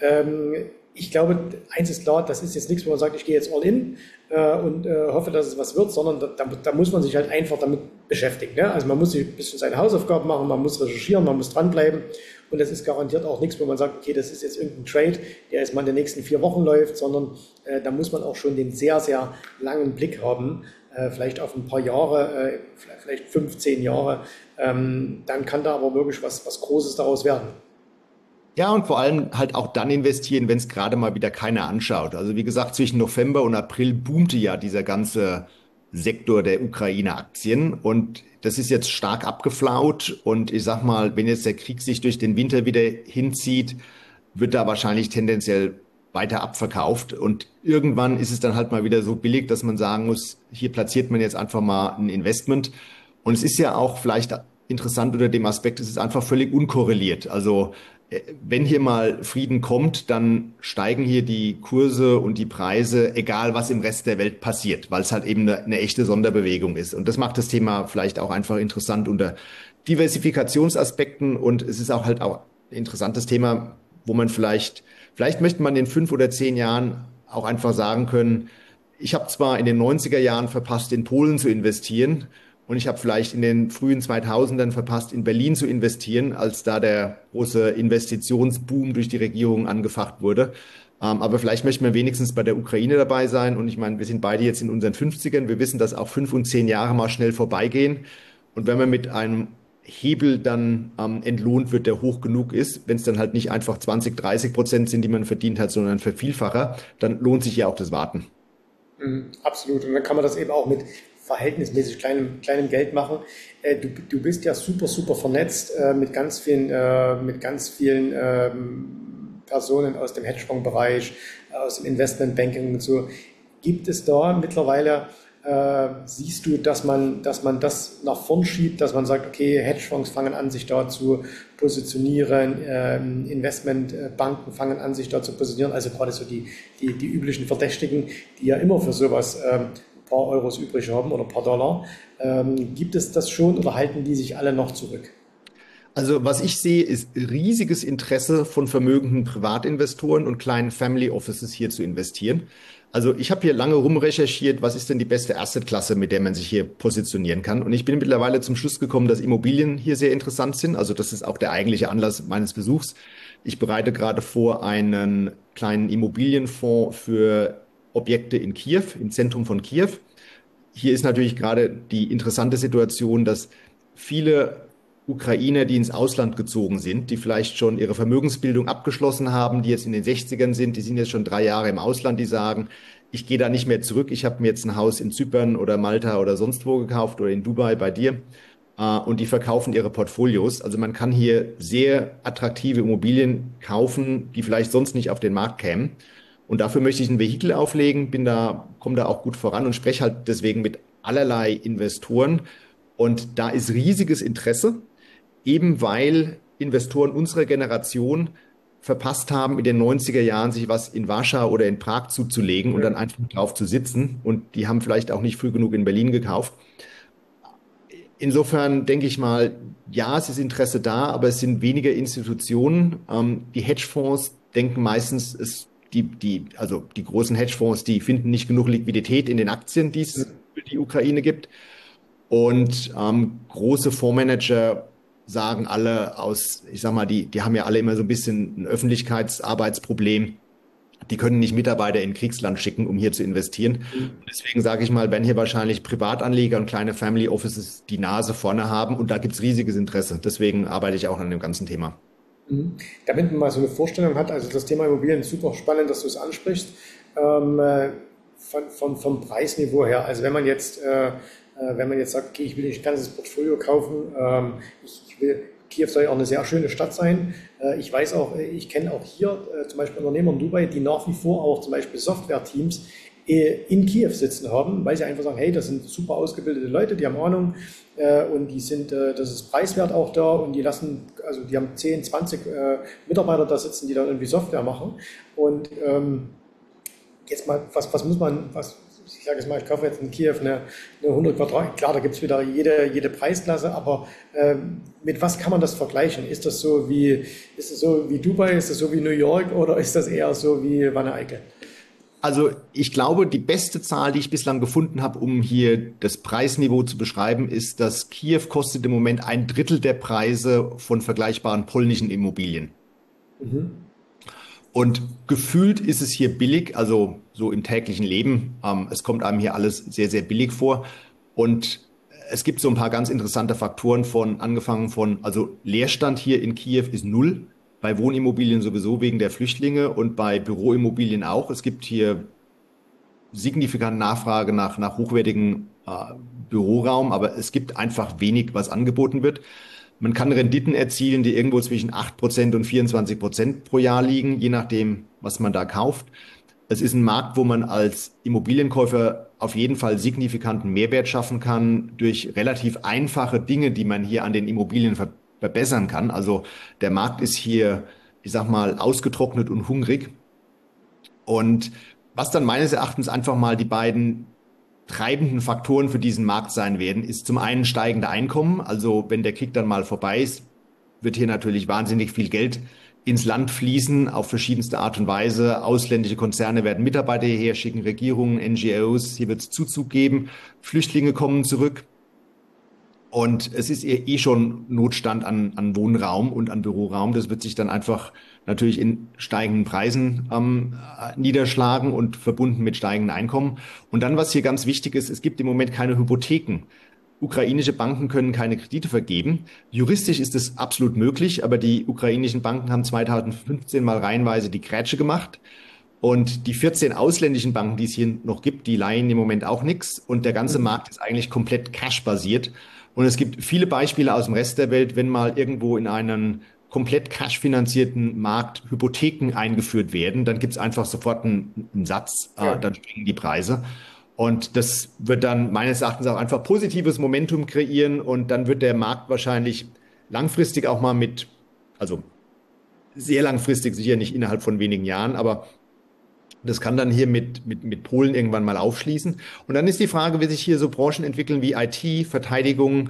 ich glaube, eins ist klar, das ist jetzt nichts, wo man sagt, ich gehe jetzt all in und hoffe, dass es was wird, sondern da muss man sich halt einfach damit beschäftigen. Ne? Also man muss sich ein bisschen seine Hausaufgaben machen, man muss recherchieren, man muss dranbleiben und das ist garantiert auch nichts, wo man sagt, okay, das ist jetzt irgendein Trade, der jetzt mal in den nächsten 4 Wochen läuft, sondern da muss man auch schon den sehr, sehr langen Blick haben, vielleicht auf ein paar Jahre, vielleicht 15 Jahre, dann kann da aber wirklich was Großes daraus werden. Ja, und vor allem halt auch dann investieren, wenn es gerade mal wieder keiner anschaut. Also wie gesagt, zwischen November und April boomte ja dieser ganze Sektor der Ukraine-Aktien und das ist jetzt stark abgeflaut und ich sag mal, wenn jetzt der Krieg sich durch den Winter wieder hinzieht, wird da wahrscheinlich tendenziell weiter abverkauft und irgendwann ist es dann halt mal wieder so billig, dass man sagen muss, hier platziert man jetzt einfach mal ein Investment und es ist ja auch vielleicht interessant unter dem Aspekt, es ist einfach völlig unkorreliert. Also wenn hier mal Frieden kommt, dann steigen hier die Kurse und die Preise, egal was im Rest der Welt passiert, weil es halt eben eine echte Sonderbewegung ist. Und das macht das Thema vielleicht auch einfach interessant unter Diversifikationsaspekten. Und es ist auch halt auch ein interessantes Thema, wo man vielleicht möchte man in 5 oder 10 Jahren auch einfach sagen können, ich habe zwar in den 90er Jahren verpasst, in Polen zu investieren, und ich habe vielleicht in den frühen 2000ern verpasst, in Berlin zu investieren, als da der große Investitionsboom durch die Regierung angefacht wurde. Aber vielleicht möchte man wenigstens bei der Ukraine dabei sein. Und ich meine, wir sind beide jetzt in unseren 50ern. Wir wissen, dass auch 5 und 10 Jahre mal schnell vorbeigehen. Und wenn man mit einem Hebel dann entlohnt wird, der hoch genug ist, wenn es dann halt nicht einfach 20, 30% sind, die man verdient hat, sondern ein Vervielfacher, dann lohnt sich ja auch das Warten. Absolut. Und dann kann man das eben auch mit verhältnismäßig kleinem Geld machen. Du bist ja super, super vernetzt mit ganz vielen Personen aus dem Hedgefondsbereich, aus dem Investmentbanking und so. Gibt es da mittlerweile, siehst du, dass man das nach vorn schiebt, dass man sagt, okay, Hedgefonds fangen an, sich da zu positionieren, Investmentbanken fangen an, sich da zu positionieren, also gerade so die üblichen Verdächtigen, die ja immer für sowas paar Euros übrig haben oder ein paar Dollar. Gibt es das schon oder halten die sich alle noch zurück? Also was ich sehe, ist riesiges Interesse von vermögenden Privatinvestoren und kleinen Family Offices hier zu investieren. Also ich habe hier lange rumrecherchiert, was ist denn die beste Assetklasse, mit der man sich hier positionieren kann. Und ich bin mittlerweile zum Schluss gekommen, dass Immobilien hier sehr interessant sind. Also das ist auch der eigentliche Anlass meines Besuchs. Ich bereite gerade vor einen kleinen Immobilienfonds für Objekte in Kiew, im Zentrum von Kiew. Hier ist natürlich gerade die interessante Situation, dass viele Ukrainer, die ins Ausland gezogen sind, die vielleicht schon ihre Vermögensbildung abgeschlossen haben, die jetzt in den 60ern sind, die sind jetzt schon 3 Jahre im Ausland, die sagen, ich gehe da nicht mehr zurück, ich habe mir jetzt ein Haus in Zypern oder Malta oder sonst wo gekauft oder in Dubai bei dir. Und die verkaufen ihre Portfolios. Also man kann hier sehr attraktive Immobilien kaufen, die vielleicht sonst nicht auf den Markt kämen. Und dafür möchte ich ein Vehikel auflegen, komme da auch gut voran und spreche halt deswegen mit allerlei Investoren. Und da ist riesiges Interesse, eben weil Investoren unserer Generation verpasst haben, in den 90er Jahren sich was in Warschau oder in Prag zuzulegen und Ja. dann einfach drauf zu sitzen. Und die haben vielleicht auch nicht früh genug in Berlin gekauft. insofern denke ich mal, ja, es ist Interesse da, aber es sind weniger Institutionen. Die Hedgefonds denken meistens, also die großen Hedgefonds, die finden nicht genug Liquidität in den Aktien, die es für die Ukraine gibt. Und große Fondsmanager sagen alle ich sag mal, die haben ja alle immer so ein bisschen ein Öffentlichkeitsarbeitsproblem. Die können nicht Mitarbeiter in Kriegsland schicken, um hier zu investieren. Und deswegen sage ich mal, wenn hier wahrscheinlich Privatanleger und kleine Family Offices die Nase vorne haben und da gibt es riesiges Interesse. Deswegen arbeite ich auch an dem ganzen Thema. Damit man mal so eine Vorstellung hat, also das Thema Immobilien ist super spannend, dass du es ansprichst, ähm, vom Preisniveau her. Also wenn man jetzt sagt, okay, ich will nicht ein ganzes Portfolio kaufen, ich will, Kiew soll ja auch eine sehr schöne Stadt sein. Ich weiß auch, ich kenne auch hier zum Beispiel Unternehmer in Dubai, die nach wie vor auch zum Beispiel Software-Teams in Kiew sitzen haben, weil sie einfach sagen, hey, das sind super ausgebildete Leute, die haben Ahnung und das ist preiswert auch da und also die haben 10, 20 Mitarbeiter da sitzen, die dann irgendwie Software machen. Und jetzt mal, ich sage jetzt mal, ich kaufe jetzt in Kiew eine 100 Quadrat, klar, da gibt es wieder jede Preisklasse, aber mit was kann man das vergleichen? Ist das so wie Dubai, ist das so wie New York oder ist das eher so wie Wanne Eickel? Also ich glaube, die beste Zahl, die ich bislang gefunden habe, um hier das Preisniveau zu beschreiben, ist, dass Kiew kostet im Moment ein Drittel der Preise von vergleichbaren polnischen Immobilien. Und gefühlt ist es hier billig, also so im täglichen Leben. Es kommt einem hier alles sehr, sehr billig vor. Und es gibt so ein paar ganz interessante Faktoren angefangen von, also Leerstand hier in Kiew ist null, bei Wohnimmobilien sowieso wegen der Flüchtlinge und bei Büroimmobilien auch. Es gibt hier signifikante Nachfrage nach hochwertigem Büroraum, aber es gibt einfach wenig, was angeboten wird. Man kann Renditen erzielen, die irgendwo zwischen 8% und 24% pro Jahr liegen, je nachdem, was man da kauft. Es ist ein Markt, wo man als Immobilienkäufer auf jeden Fall signifikanten Mehrwert schaffen kann durch relativ einfache Dinge, die man hier an den Immobilien verbessern kann. Also der Markt ist hier, ich sag mal, ausgetrocknet und hungrig. Und was dann meines Erachtens einfach mal die beiden treibenden Faktoren für diesen Markt sein werden, ist zum einen steigende Einkommen. Also wenn der Krieg dann mal vorbei ist, wird hier natürlich wahnsinnig viel Geld ins Land fließen, auf verschiedenste Art und Weise. Ausländische Konzerne werden Mitarbeiter hierher schicken, Regierungen, NGOs, hier wird es Zuzug geben, Flüchtlinge kommen zurück. Und es ist schon Notstand an Wohnraum und an Büroraum. Das wird sich dann einfach natürlich in steigenden Preisen niederschlagen und verbunden mit steigenden Einkommen. Und dann, was hier ganz wichtig ist, es gibt im Moment keine Hypotheken. Ukrainische Banken können keine Kredite vergeben. Juristisch ist es absolut möglich, aber die ukrainischen Banken haben 2015 mal reihenweise die Grätsche gemacht. Und die 14 ausländischen Banken, die es hier noch gibt, die leihen im Moment auch nichts. Und der ganze Markt ist eigentlich komplett cash-basiert. Und es gibt viele Beispiele aus dem Rest der Welt, wenn mal irgendwo in einen komplett cash-finanzierten Markt Hypotheken eingeführt werden, dann gibt es einfach sofort einen Satz, Ja. dann springen die Preise. Und das wird dann meines Erachtens auch einfach positives Momentum kreieren und dann wird der Markt wahrscheinlich langfristig auch mal also sehr langfristig, sicher nicht innerhalb von wenigen Jahren, aber das kann dann hier mit Polen irgendwann mal aufschließen. Und dann ist die Frage, wie sich hier so Branchen entwickeln wie IT, Verteidigung.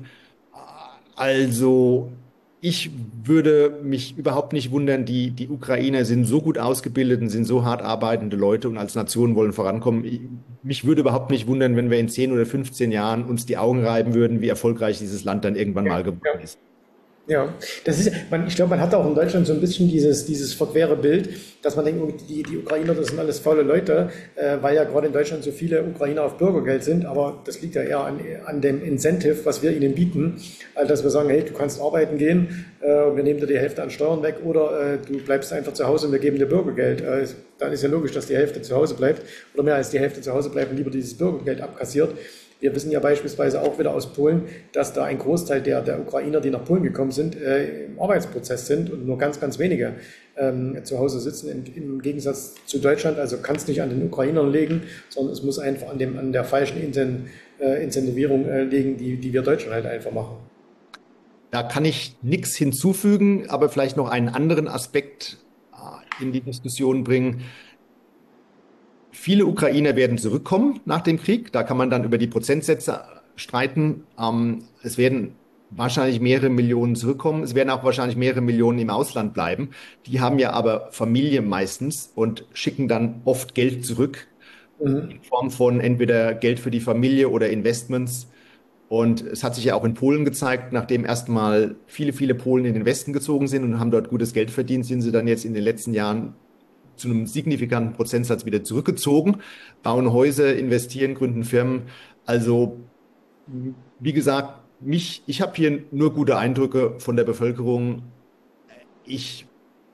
Also ich würde mich überhaupt nicht wundern, die Ukrainer sind so gut ausgebildet und sind so hart arbeitende Leute und als Nation wollen vorankommen. Mich würde überhaupt nicht wundern, wenn wir in 10 oder 15 Jahren uns die Augen reiben würden, wie erfolgreich dieses Land dann irgendwann mal Ja. geworden ist. Ja, ich glaube, man hat auch in Deutschland so ein bisschen dieses verquere Bild, dass man denkt, oh, die Ukrainer, das sind alles faule Leute, weil ja gerade in Deutschland so viele Ukrainer auf Bürgergeld sind, aber das liegt ja eher an dem Incentive, was wir ihnen bieten, also dass wir sagen, hey, du kannst arbeiten gehen, wir nehmen dir die Hälfte an Steuern weg oder du bleibst einfach zu Hause und wir geben dir Bürgergeld. Dann ist ja logisch, dass die Hälfte zu Hause bleibt oder mehr als die Hälfte zu Hause bleibt und lieber dieses Bürgergeld abkassiert. Wir wissen ja beispielsweise auch wieder aus Polen, dass da ein Großteil der Ukrainer, die nach Polen gekommen sind, im Arbeitsprozess sind und nur ganz, ganz wenige zu Hause sitzen, im Gegensatz zu Deutschland. Also kann es nicht an den Ukrainern liegen, sondern es muss einfach an der falschen Incentivierung liegen, die wir Deutschen halt einfach machen. Da kann ich nichts hinzufügen, aber vielleicht noch einen anderen Aspekt in die Diskussion bringen. Viele Ukrainer werden zurückkommen nach dem Krieg. Da kann man dann über die Prozentsätze streiten. Es werden wahrscheinlich mehrere Millionen zurückkommen. Es werden auch wahrscheinlich mehrere Millionen im Ausland bleiben. Die haben ja aber Familie meistens und schicken dann oft Geld zurück in Mhm. Form von entweder Geld für die Familie oder Investments. Und es hat sich ja auch in Polen gezeigt, nachdem erstmal viele Polen in den Westen gezogen sind und haben dort gutes Geld verdient, sind sie dann jetzt in den letzten Jahren zu einem signifikanten Prozentsatz wieder zurückgezogen, bauen Häuser, investieren, gründen Firmen. Also, wie gesagt, ich habe hier nur gute Eindrücke von der Bevölkerung. Ich,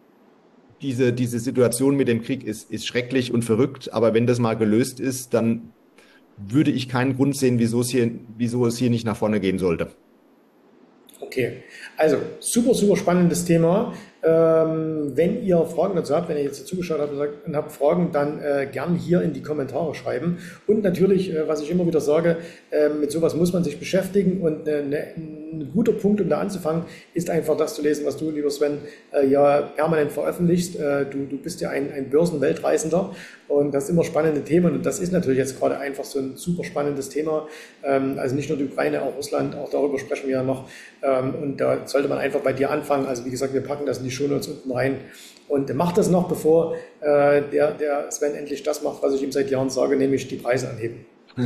diese Situation mit dem Krieg ist schrecklich und verrückt, aber wenn das mal gelöst ist, dann würde ich keinen Grund sehen, wieso es hier nicht nach vorne gehen sollte. Okay, also super, super spannendes Thema. Wenn ihr Fragen dazu habt, wenn ihr jetzt hier zugeschaut habt und habt Fragen, dann gern hier in die Kommentare schreiben. Und natürlich, was ich immer wieder sage, mit sowas muss man sich beschäftigen und ein guter Punkt, um da anzufangen, ist einfach das zu lesen, was du, lieber Sven, ja permanent veröffentlichst. Du bist ja ein Börsenweltreisender und das immer spannende Themen und das ist natürlich jetzt gerade einfach so ein super spannendes Thema. Also nicht nur die Ukraine, auch Russland, auch darüber sprechen wir ja noch. Und da sollte man einfach bei dir anfangen. Also wie gesagt, wir packen das in die Shownotes unten rein. Und mach das noch, bevor der Sven endlich das macht, was ich ihm seit Jahren sage, nämlich die Preise anheben.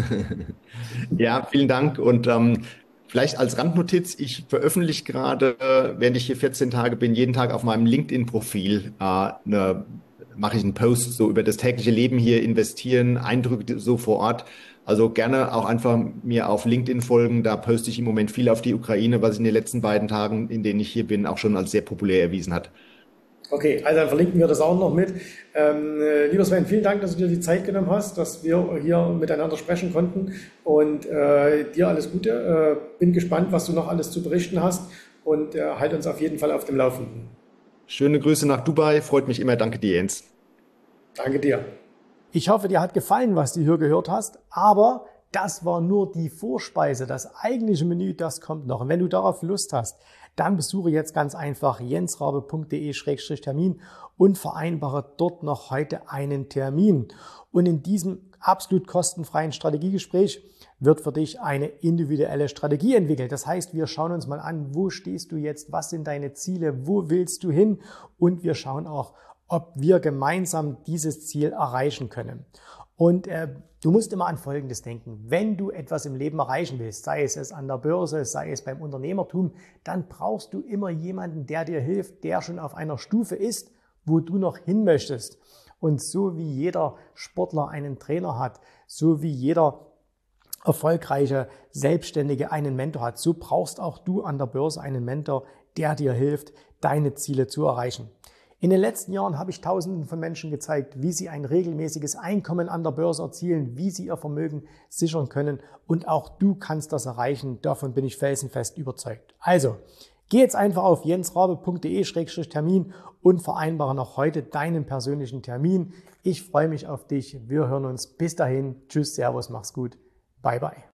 Ja, vielen Dank. Und vielleicht als Randnotiz, ich veröffentliche gerade, während ich hier 14 Tage bin, jeden Tag auf meinem LinkedIn-Profil mache ich einen Post so über das tägliche Leben hier, investieren, Eindrücke so vor Ort. Also gerne auch einfach mir auf LinkedIn folgen. Da poste ich im Moment viel auf die Ukraine, was sich in den letzten beiden Tagen, in denen ich hier bin, auch schon als sehr populär erwiesen hat. Okay, also dann verlinken wir das auch noch mit. Lieber Sven, vielen Dank, dass du dir die Zeit genommen hast, dass wir hier miteinander sprechen konnten und dir alles Gute. Bin gespannt, was du noch alles zu berichten hast und halt uns auf jeden Fall auf dem Laufenden. Schöne Grüße nach Dubai. Freut mich immer. Danke dir, Jens. Danke dir. Ich hoffe, dir hat gefallen, was du hier gehört hast, aber das war nur die Vorspeise. Das eigentliche Menü, das kommt noch. Und wenn du darauf Lust hast, dann besuche jetzt ganz einfach jensrabe.de/Termin und vereinbare dort noch heute einen Termin. Und in diesem absolut kostenfreien Strategiegespräch wird für dich eine individuelle Strategie entwickelt. Das heißt, wir schauen uns mal an, wo stehst du jetzt, was sind deine Ziele, wo willst du hin und wir schauen auch, ob wir gemeinsam dieses Ziel erreichen können. Und du musst immer an Folgendes denken. Wenn du etwas im Leben erreichen willst, sei es an der Börse, sei es beim Unternehmertum, dann brauchst du immer jemanden, der dir hilft, der schon auf einer Stufe ist, wo du noch hin möchtest. Und so wie jeder Sportler einen Trainer hat, so wie jeder erfolgreiche Selbstständige einen Mentor hat, so brauchst auch du an der Börse einen Mentor, der dir hilft, deine Ziele zu erreichen. In den letzten Jahren habe ich Tausenden von Menschen gezeigt, wie sie ein regelmäßiges Einkommen an der Börse erzielen, wie sie ihr Vermögen sichern können und auch du kannst das erreichen. Davon bin ich felsenfest überzeugt. Also, geh jetzt einfach auf jensrabe.de/Termin und vereinbare noch heute deinen persönlichen Termin. Ich freue mich auf dich. Wir hören uns. Bis dahin. Tschüss, Servus, mach's gut. Bye, bye.